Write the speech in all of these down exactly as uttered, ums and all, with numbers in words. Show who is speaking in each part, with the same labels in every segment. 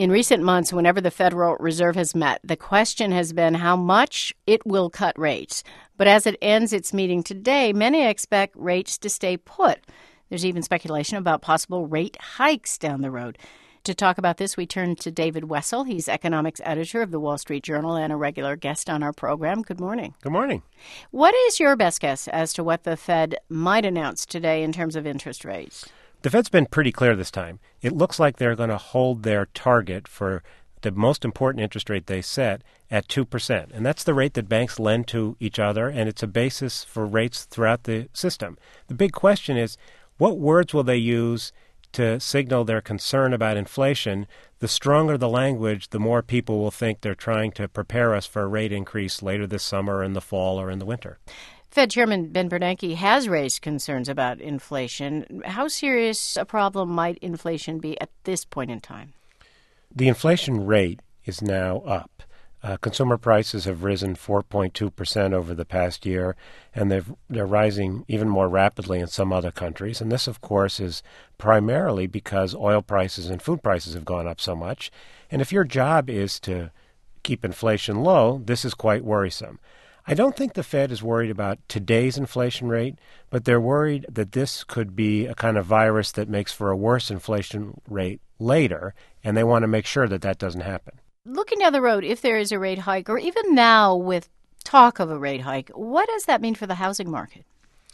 Speaker 1: In recent months, whenever the Federal Reserve has met, the question has been how much it will cut rates. But as it ends its meeting today, many expect rates to stay put. There's even speculation about possible rate hikes down the road. To talk about this, we turn to David Wessel. He's economics editor of the Wall Street Journal and a regular guest on our program. Good morning.
Speaker 2: Good morning.
Speaker 1: What is your best guess as to what the Fed might announce today in terms of interest rates?
Speaker 2: The Fed's been pretty clear this time. It looks like they're going to hold their target for the most important interest rate they set at two percent. And that's the rate that banks lend to each other, and it's a basis for rates throughout the system. The big question is, what words will they use to signal their concern about inflation? The stronger the language, the more people will think they're trying to prepare us for a rate increase later this summer, in the fall, or in the winter.
Speaker 1: Fed Chairman Ben Bernanke has raised concerns about inflation. How serious a problem might inflation be at this point in time?
Speaker 2: The inflation rate is now up. Uh, consumer prices have risen four point two percent over the past year, and they've, they're rising even more rapidly in some other countries. And this, of course, is primarily because oil prices and food prices have gone up so much. And if your job is to keep inflation low, this is quite worrisome. I don't think the Fed is worried about today's inflation rate, but they're worried that this could be a kind of virus that makes for a worse inflation rate later, and they want to make sure that that doesn't happen.
Speaker 1: Looking down the road, if there is a rate hike, or even now with talk of a rate hike, what does that mean for the housing market?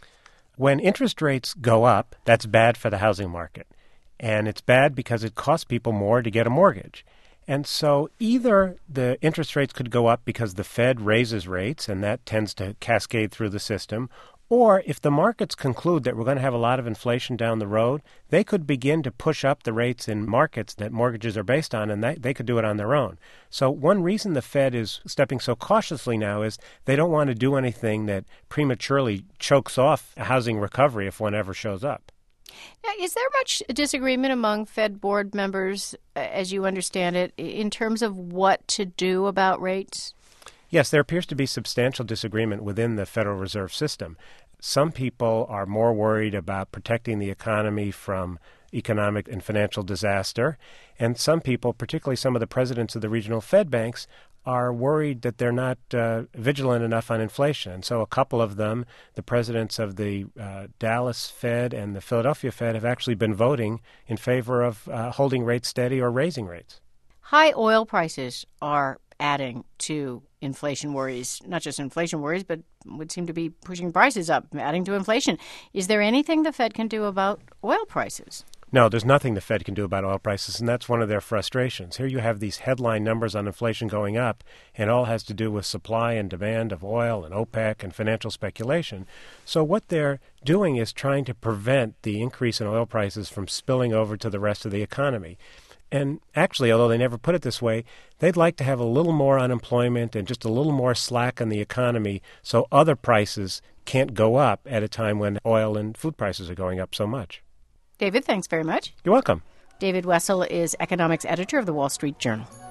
Speaker 2: When interest rates go up, that's bad for the housing market. And it's bad because it costs people more to get a mortgage. And so either the interest rates could go up because the Fed raises rates, and that tends to cascade through the system, or if the markets conclude that we're going to have a lot of inflation down the road, they could begin to push up the rates in markets that mortgages are based on, and they, they could do it on their own. So one reason the Fed is stepping so cautiously now is they don't want to do anything that prematurely chokes off a housing recovery if one ever shows up.
Speaker 1: Now, is there much disagreement among Fed board members, as you understand it, in terms of what to do about rates?
Speaker 2: Yes, there appears to be substantial disagreement within the Federal Reserve System. Some people are more worried about protecting the economy from economic and financial disaster, and some people, particularly some of the presidents of the regional Fed banks, are worried that they're not uh, vigilant enough on inflation. And so a couple of them, the presidents of the uh, Dallas Fed and the Philadelphia Fed, have actually been voting in favor of uh, holding rates steady or raising rates.
Speaker 1: High oil prices are adding to inflation worries, not just inflation worries, but would seem to be pushing prices up, adding to inflation. Is there anything the Fed can do about oil prices?
Speaker 2: No, there's nothing the Fed can do about oil prices, and that's one of their frustrations. Here you have these headline numbers on inflation going up, and it all has to do with supply and demand of oil and OPEC and financial speculation. So what they're doing is trying to prevent the increase in oil prices from spilling over to the rest of the economy. And actually, although they never put it this way, they'd like to have a little more unemployment and just a little more slack in the economy so other prices can't go up at a time when oil and food prices are going up so much.
Speaker 1: David, thanks very much.
Speaker 2: You're welcome.
Speaker 1: David Wessel is economics editor of the Wall Street Journal.